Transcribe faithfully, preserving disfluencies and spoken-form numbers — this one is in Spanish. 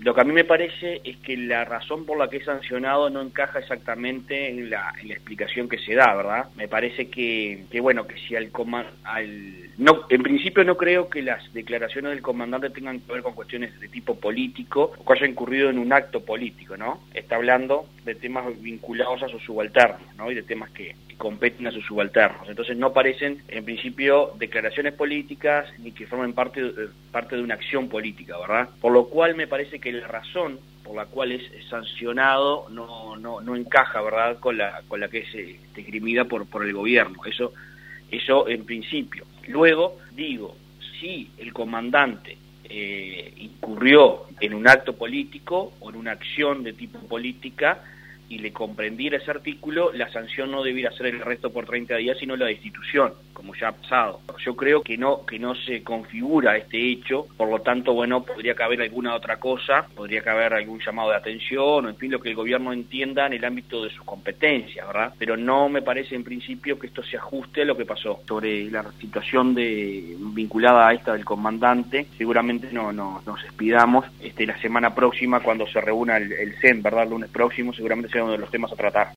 Lo que a mí me parece es que la razón por la que es sancionado no encaja exactamente en la, en la explicación que se da, ¿verdad? Me parece que, que bueno, que si al, al no, en principio no creo que las declaraciones del comandante tengan que ver con cuestiones de tipo político o que haya incurrido en un acto político, ¿no? Está hablando de temas vinculados a sus subalternos, ¿no? Y de temas que, que competen a sus subalternos. Entonces no parecen, en principio, declaraciones políticas ni que formen parte de, parte de una acción política, ¿verdad? Por lo cual me parece que la razón por la cual es sancionado no no no encaja, ¿verdad?, con la con la que es eh, esgrimida por por el gobierno. Eso eso en principio. Luego digo, si el comandante eh, incurrió en un acto político o en una acción de tipo política y le comprendiera ese artículo, la sanción no debiera ser el arresto por treinta días, sino la destitución, como ya ha pasado. Yo creo que no que no se configura este hecho, por lo tanto, bueno, podría caber alguna otra cosa, podría caber algún llamado de atención, o en fin, lo que el gobierno entienda en el ámbito de sus competencias, ¿verdad? Pero no me parece en principio que esto se ajuste a lo que pasó. Sobre la situación de vinculada a esta del comandante, seguramente no, no nos expidamos este, la semana próxima, cuando se reúna el, el C E N, ¿verdad?, el lunes próximo, seguramente sea uno de los temas a tratar.